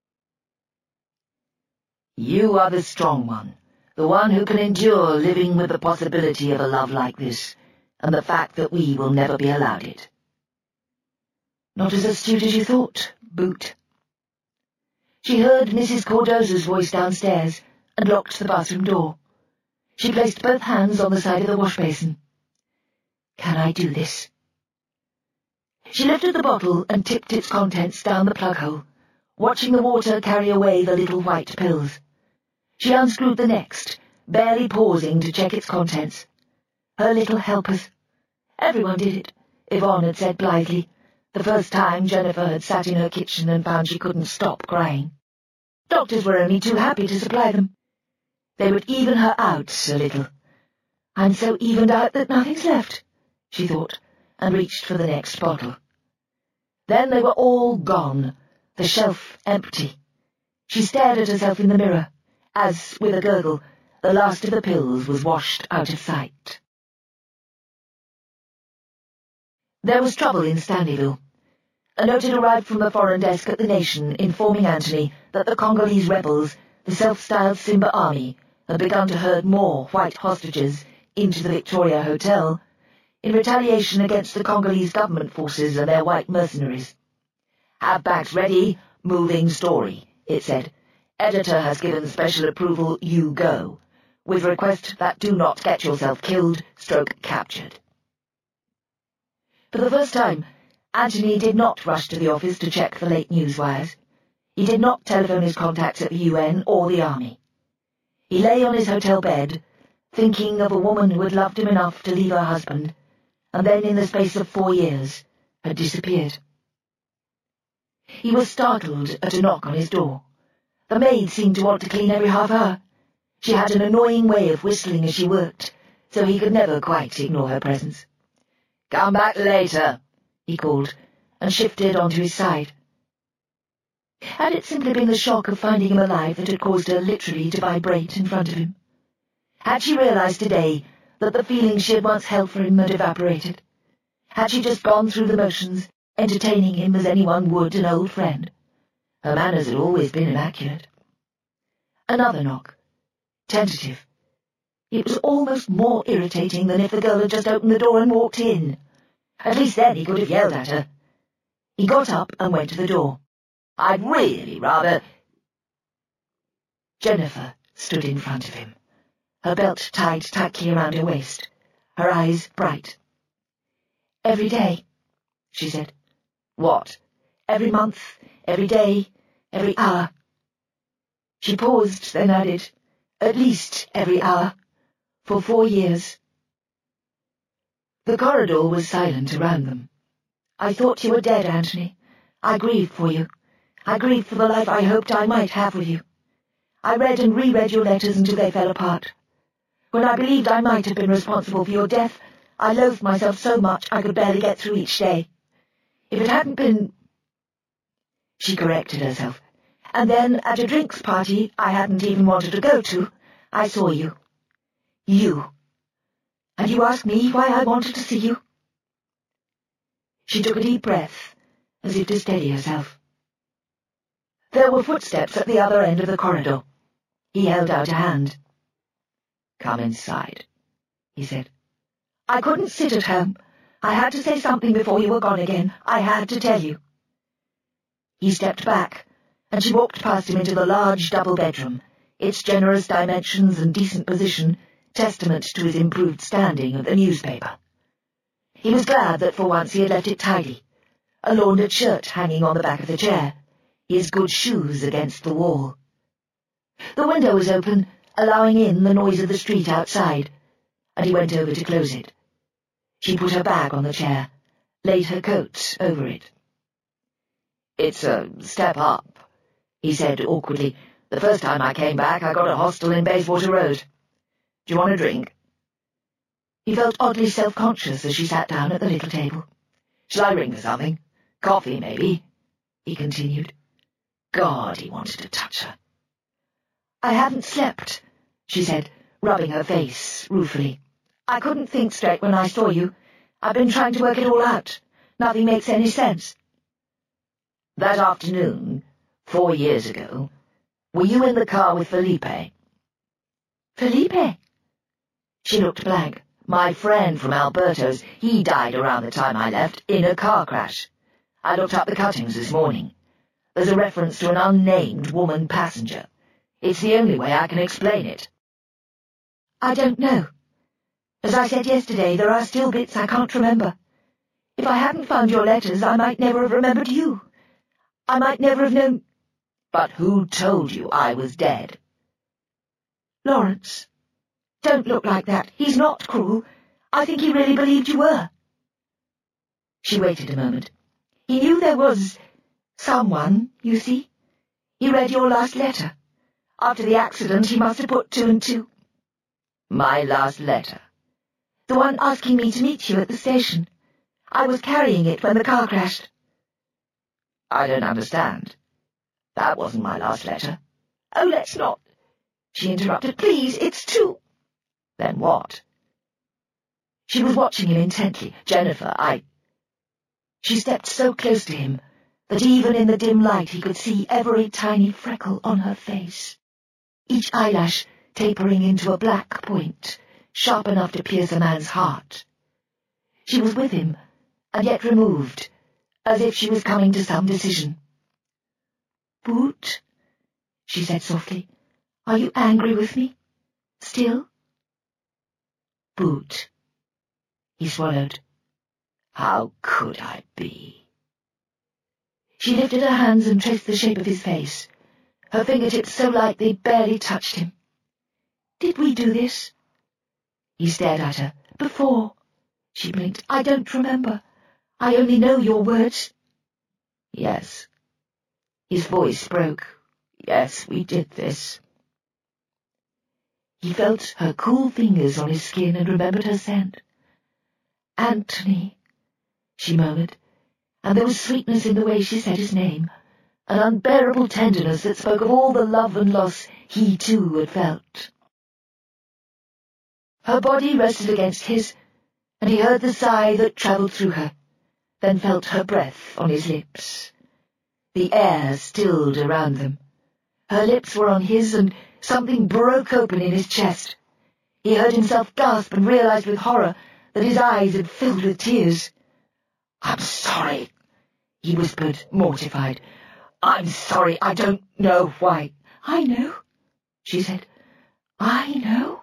"You are the strong one, the one who can endure living with the possibility of a love like this, and the fact that we will never be allowed it." "Not as astute as you thought, Boot." She heard Mrs. Cordoza's voice downstairs and locked the bathroom door. She placed both hands on the side of the wash basin. "Can I do this?" She lifted the bottle and tipped its contents down the plug hole, watching the water carry away the little white pills. She unscrewed the next, barely pausing to check its contents. Her little helpers. Everyone did it. Yvonne had said blithely, the first time Jennifer had sat in her kitchen and found she couldn't stop crying. Doctors were only too happy to supply them. They would even her out a little. I'm so evened out that nothing's left, she thought, and reached for the next bottle. Then they were all gone, the shelf empty. She stared at herself in the mirror, as, with a gurgle, the last of the pills was washed out of sight. There was trouble in Stanleyville. A note had arrived from the foreign desk at the Nation informing Anthony that the Congolese rebels, the self-styled Simba Army, had begun to herd more white hostages into the Victoria Hotel in retaliation against the Congolese government forces and their white mercenaries. Have bags ready, moving story, it said. Editor has given special approval, you go, with request that do not get yourself killed, captured. For the first time, Anthony did not rush to the office to check the late news wires. He did not telephone his contacts at the UN or the Army. He lay on his hotel bed, thinking of a woman who had loved him enough to leave her husband, and then in the space of 4 years had disappeared. He was startled at a knock on his door. The maid seemed to want to clean every half hour. She had an annoying way of whistling as she worked, so he could never quite ignore her presence. "Come back later," he called, and shifted onto his side. Had it simply been the shock of finding him alive that had caused her literally to vibrate in front of him? Had she realized today that the feelings she had once held for him had evaporated? Had she just gone through the motions, entertaining him as anyone would an old friend? Her manners had always been immaculate. Another knock. Tentative. It was almost more irritating than if the girl had just opened the door and walked in. At least then he could have yelled at her. He got up and went to the door. "I'd really rather—" Jennifer stood in front of him, her belt tied tightly around her waist, her eyes bright. "Every day," she said. "What? Every month, every day, every hour?" She paused, then added, "At least every hour, for 4 years." The corridor was silent around them. "I thought you were dead, Anthony. I grieved for you. I grieved for the life I hoped I might have with you. I read and reread your letters until they fell apart. When I believed I might have been responsible for your death, I loathed myself so much I could barely get through each day. If it hadn't been—" She corrected herself. "And then, at a drinks party I hadn't even wanted to go to, I saw you. You. And you asked me why I wanted to see you?" She took a deep breath, as if to steady herself. There were footsteps at the other end of the corridor. He held out a hand. "Come inside," he said. "I couldn't sit at home. I had to say something before you were gone again. I had to tell you." He stepped back, and she walked past him into the large double bedroom, its generous dimensions and decent position testament to his improved standing at the newspaper. He was glad that for once he had left it tidy, a laundered shirt hanging on the back of the chair, his good shoes against the wall. The window was open, allowing in the noise of the street outside, and he went over to close it. She put her bag on the chair, laid her coat over it. "It's a step up," he said awkwardly. "The first time I came back I got a hostel in Bayswater Road. Do you want a drink?" He felt oddly self-conscious as she sat down at the little table. "Shall I ring for something? Coffee, maybe?" he continued. God, he wanted to touch her. "I haven't slept," she said, rubbing her face ruefully. "I couldn't think straight when I saw you. I've been trying to work it all out. Nothing makes any sense." "That afternoon, 4 years ago, were you in the car with Felipe?" "Felipe?" She looked blank. "My friend from Alberto's. He died around the time I left, in a car crash. I looked up the cuttings this morning. There's a reference to an unnamed woman passenger. It's the only way I can explain it." "I don't know. As I said yesterday, there are still bits I can't remember. If I hadn't found your letters, I might never have remembered you. I might never have known—" "But who told you I was dead?" "Lawrence. Don't look like that. He's not cruel. I think he really believed you were." She waited a moment. "He knew there was someone, you see. He read your last letter. After the accident, he must have put two and two." "My last letter?" "The one asking me to meet you at the station. I was carrying it when the car crashed." "I don't understand. That wasn't my last letter." "Oh, let's not," she interrupted. "Please, it's two." "Then what?" She was watching him intently. "Jennifer, She stepped so close to him that even in the dim light he could see every tiny freckle on her face, each eyelash tapering into a black point, sharp enough to pierce a man's heart. She was with him, and yet removed, as if she was coming to some decision. "Boot," she said softly, "are you angry with me? Still?" "Boot," he swallowed. "How could I be?" She lifted her hands and traced the shape of his face, her fingertips so light they barely touched him. "Did we do this?" He stared at her. "Before," she blinked. "I don't remember. I only know your words." "Yes." His voice broke. "Yes, we did this." He felt her cool fingers on his skin and remembered her scent. "Anthony," she murmured, and there was sweetness in the way she said his name, an unbearable tenderness that spoke of all the love and loss he too had felt. Her body rested against his, and he heard the sigh that travelled through her, then felt her breath on his lips. The air stilled around them. Her lips were on his, and something broke open in his chest. He heard himself gasp and realized with horror that his eyes had filled with tears. "I'm sorry," he whispered, mortified. "I'm sorry, I don't know why." "I know," she said. "I know."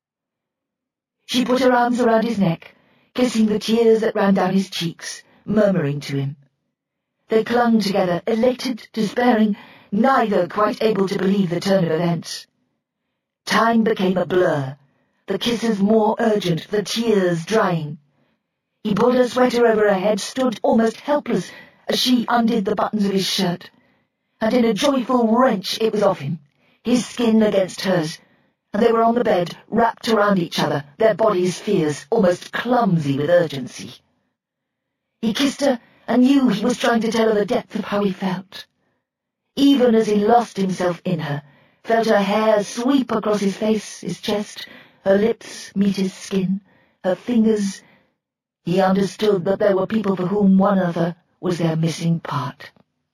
She put her arms around his neck, kissing the tears that ran down his cheeks, murmuring to him. They clung together, elated, despairing, neither quite able to believe the turn of events. Time became a blur, the kisses more urgent, the tears drying. He pulled her sweater over her head, stood almost helpless as she undid the buttons of his shirt, and in a joyful wrench it was off him, his skin against hers, and they were on the bed, wrapped around each other, their bodies fierce, almost clumsy with urgency. He kissed her and knew he was trying to tell her the depth of how he felt. Even as he lost himself in her, felt her hair sweep across his face, his chest, her lips meet his skin, her fingers. He understood that there were people for whom one other was their missing part.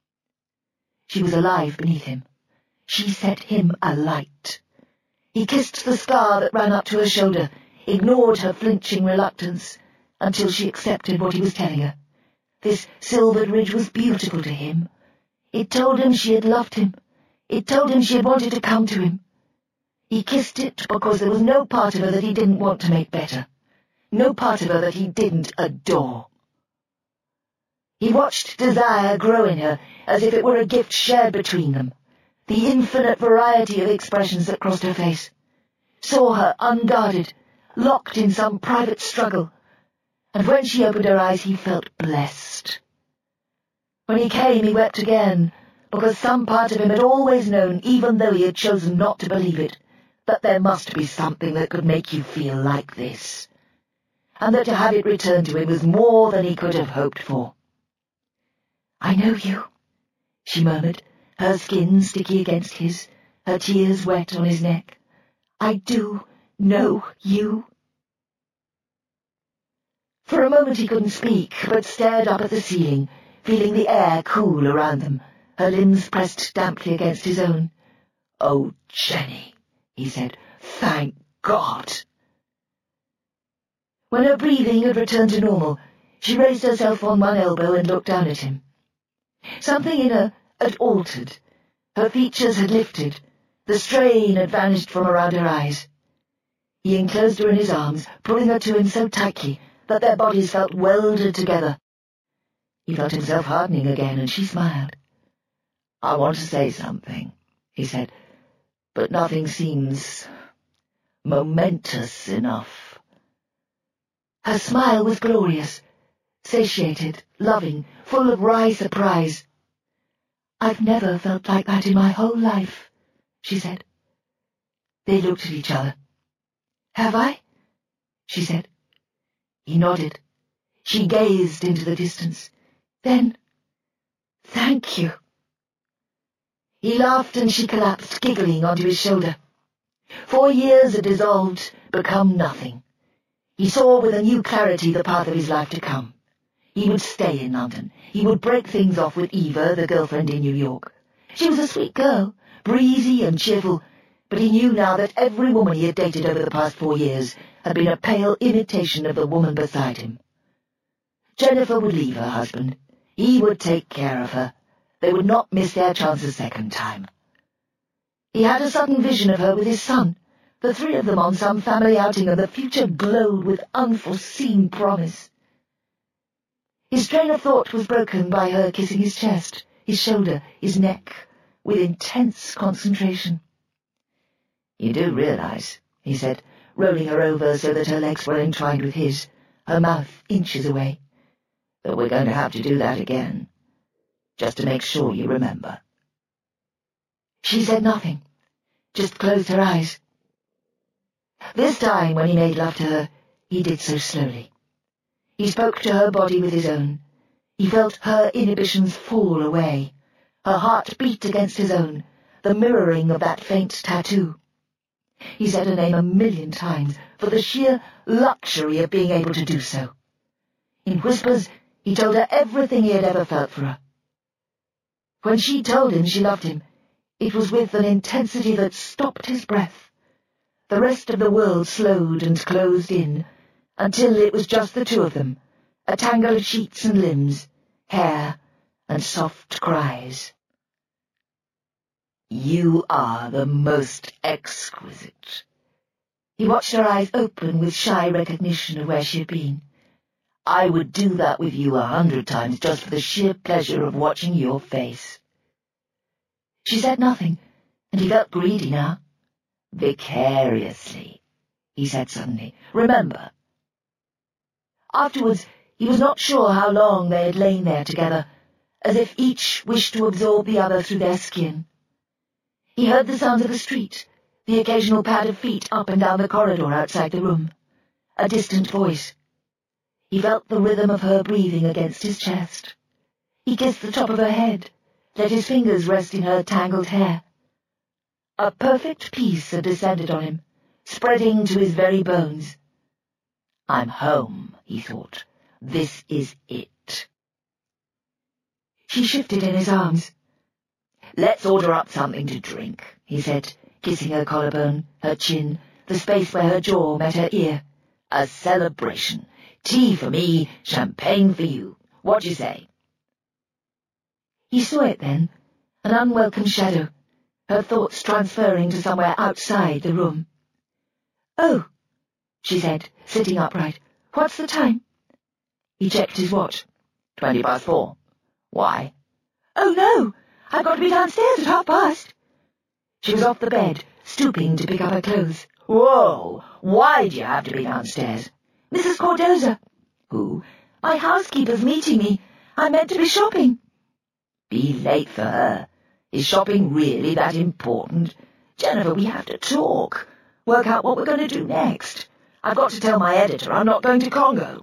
She was alive beneath him. She set him alight. He kissed the scar that ran up to her shoulder, ignored her flinching reluctance, until she accepted what he was telling her. This silvered ridge was beautiful to him. It told him she had loved him. It told him she had wanted to come to him. He kissed it because there was no part of her that he didn't want to make better, no part of her that he didn't adore. He watched desire grow in her as if it were a gift shared between them, the infinite variety of expressions that crossed her face, saw her unguarded, locked in some private struggle, and when she opened her eyes he felt blessed. When he came he wept again, because some part of him had always known, even though he had chosen not to believe it, that there must be something that could make you feel like this, and that to have it returned to him was more than he could have hoped for. "I know you," she murmured, her skin sticky against his, her tears wet on his neck. "I do know you." For a moment he couldn't speak, but stared up at the ceiling, feeling the air cool around them, her limbs pressed damply against his own. "Oh, Jenny," he said, "thank God." When her breathing had returned to normal, she raised herself on one elbow and looked down at him. Something in her had altered. Her features had lifted. The strain had vanished from around her eyes. He enclosed her in his arms, pulling her to him so tightly that their bodies felt welded together. He felt himself hardening again, and she smiled. "I want to say something," he said, "but nothing seems momentous enough." Her smile was glorious, satiated, loving, full of wry surprise. "I've never felt like that in my whole life," she said. They looked at each other. "Have I?" she said. He nodded. She gazed into the distance. Then, "Thank you." He laughed and she collapsed, giggling, onto his shoulder. 4 years had dissolved, become nothing. He saw with a new clarity the path of his life to come. He would stay in London. He would break things off with Eva, the girlfriend in New York. She was a sweet girl, breezy and cheerful, but he knew now that every woman he had dated over the past 4 years had been a pale imitation of the woman beside him. Jennifer would leave her husband. He would take care of her. They would not miss their chance a second time. He had a sudden vision of her with his son, the 3 of them on some family outing, and the future glowed with unforeseen promise. His train of thought was broken by her kissing his chest, his shoulder, his neck, with intense concentration. "You do realize," he said, rolling her over so that her legs were entwined with his, her mouth inches away, "that we're going to have to do that again, just to make sure you remember." She said nothing, just closed her eyes. This time, when he made love to her, he did so slowly. He spoke to her body with his own. He felt her inhibitions fall away. Her heart beat against his own, the mirroring of that faint tattoo. He said her name 1,000,000 times, for the sheer luxury of being able to do so. In whispers, he told her everything he had ever felt for her. When she told him she loved him, it was with an intensity that stopped his breath. The rest of the world slowed and closed in, until it was just the 2 of them, a tangle of sheets and limbs, hair and soft cries. "You are the most exquisite." He watched her eyes open with shy recognition of where she had been. "I would do that with you 100 times just for the sheer pleasure of watching your face." She said nothing, and he felt greedy now. "Vicariously," he said suddenly. "Remember." Afterwards, he was not sure how long they had lain there together, as if each wished to absorb the other through their skin. He heard the sounds of the street, the occasional pad of feet up and down the corridor outside the room, a distant voice. He felt the rhythm of her breathing against his chest. He kissed the top of her head, let his fingers rest in her tangled hair. A perfect peace had descended on him, spreading to his very bones. "I'm home," he thought. "This is it." She shifted in his arms. "Let's order up something to drink," he said, kissing her collarbone, her chin, the space where her jaw met her ear. "A celebration. Tea for me, champagne for you. What do you say?" He saw it then, an unwelcome shadow, her thoughts transferring to somewhere outside the room. "Oh," she said, sitting upright. "What's the time?" He checked his watch. 4:20. "Why?" "Oh, no! I've got to be downstairs at 1:30. She was off the bed, stooping to pick up her clothes. "Whoa! Why do you have to be downstairs?" "Mrs. Cordoza." "Who?" "My housekeeper's meeting me. I'm meant to be shopping." "Be late for her. Is shopping really that important? Jennifer, we have to talk. Work out what we're going to do next. I've got to tell my editor I'm not going to Congo."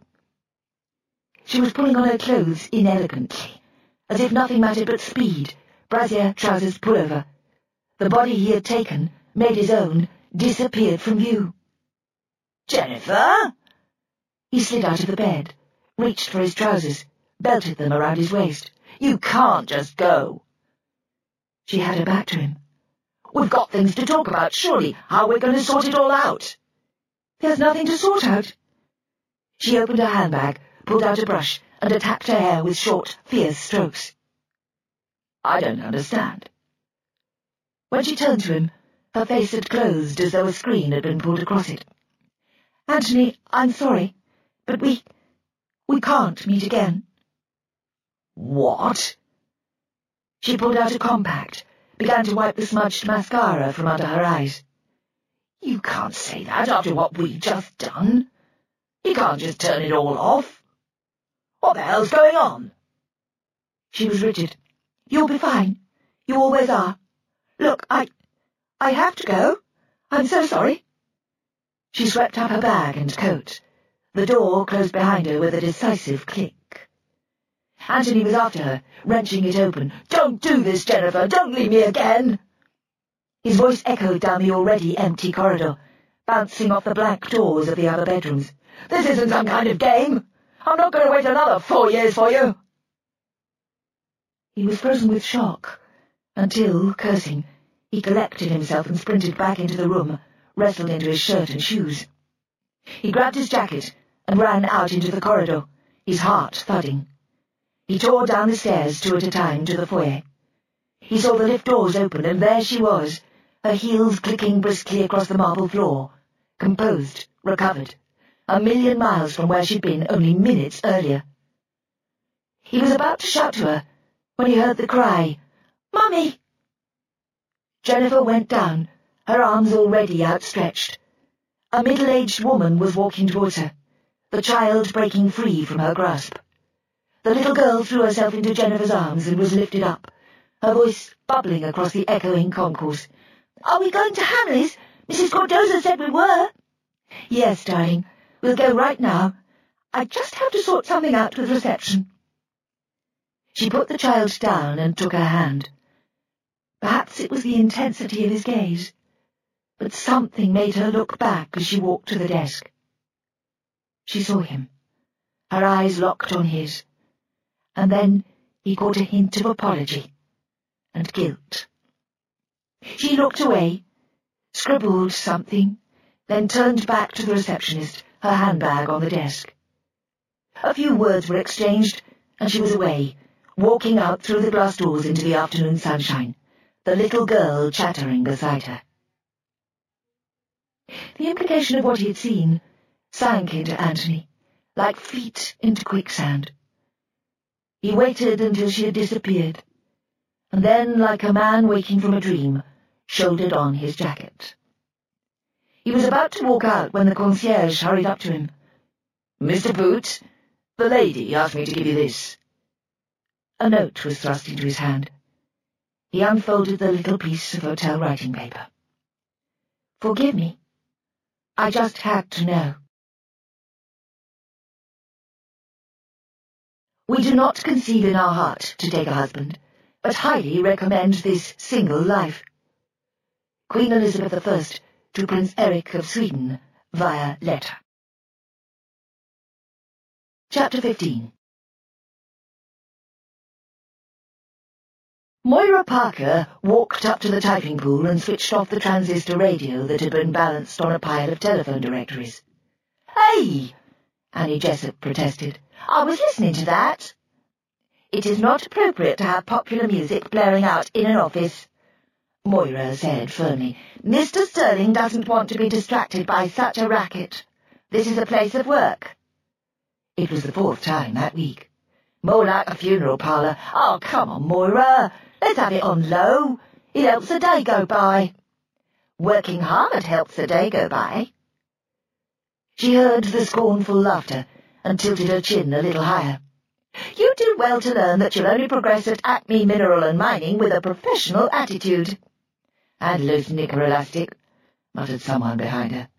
She was pulling on her clothes inelegantly, as if nothing mattered but speed, brassiere, trousers, pullover. The body he had taken, made his own, disappeared from view. "Jennifer!" He slid out of the bed, reached for his trousers, belted them around his waist. "You can't just go." She had her back to him. "We've got things to talk about, surely. How we're going to sort it all out." "There's nothing to sort out." She opened her handbag, pulled out a brush, and attacked her hair with short, fierce strokes. "I don't understand." When she turned to him, her face had closed as though a screen had been pulled across it. "Anthony, I'm sorry, but we can't meet again." "What?" She pulled out a compact, began to wipe the smudged mascara from under her eyes. "You can't say that after what we've just done. You can't just turn it all off." What the hell's going on? She was rigid. You'll be fine. You always are. Look, I have to go. I'm so sorry. She swept up her bag and coat. The door closed behind her with a decisive click. Anthony was after her, wrenching it open. Don't do this, Jennifer! Don't leave me again! His voice echoed down the already empty corridor, bouncing off the blank doors of the other bedrooms. This isn't some kind of game! I'm not going to wait another 4 years for you! He was frozen with shock, until, cursing, he collected himself and sprinted back into the room, wrestled into his shirt and shoes. He grabbed his jacket and ran out into the corridor, his heart thudding. He tore down the stairs 2 at a time to the foyer. He saw the lift doors open, and there she was, her heels clicking briskly across the marble floor, composed, recovered, 1,000,000 miles from where she'd been only minutes earlier. He was about to shout to her when he heard the cry, "Mummy!" Jennifer went down, her arms already outstretched. A middle-aged woman was walking towards her, the child breaking free from her grasp. The little girl threw herself into Jennifer's arms and was lifted up, her voice bubbling across the echoing concourse. "Are we going to Hamley's? Mrs. Cordoza said we were." "Yes, darling. We'll go right now. I just have to sort something out with reception." She put the child down and took her hand. Perhaps it was the intensity of his gaze, but something made her look back as she walked to the desk. She saw him, her eyes locked on his, and then he caught a hint of apology and guilt. She looked away, scribbled something, then turned back to the receptionist, her handbag on the desk. A few words were exchanged, and she was away, walking out through the glass doors into the afternoon sunshine, the little girl chattering beside her. The implication of what he had seen sank into Anthony, like feet into quicksand. He waited until she had disappeared, and then, like a man waking from a dream, shouldered on his jacket. He was about to walk out when the concierge hurried up to him. "Mr. Boots, the lady asked me to give you this." A note was thrust into his hand. He unfolded the little piece of hotel writing paper. "Forgive me. I just had to know." We do not conceive in our heart to take a husband, but highly recommend this single life. Queen Elizabeth I to Prince Eric of Sweden via letter. Chapter 15. Moira Parker walked up to the typing pool and switched off the transistor radio that had been balanced on a pile of telephone directories. "Hey!" Annie Jessup protested. "I was listening to that." "It is not appropriate to have popular music blaring out in an office," Moira said firmly. "Mr. Sterling doesn't want to be distracted by such a racket. This is a place of work." It was the 4th time that week. "More like a funeral parlour. Oh, come on, Moira. Let's have it on low. It helps the day go by." "Working hard helps the day go by." She heard the scornful laughter and tilted her chin a little higher. "You do well to learn that you'll only progress at Acme Mineral and Mining with a professional attitude." "And loose knicker elastic," muttered someone behind her.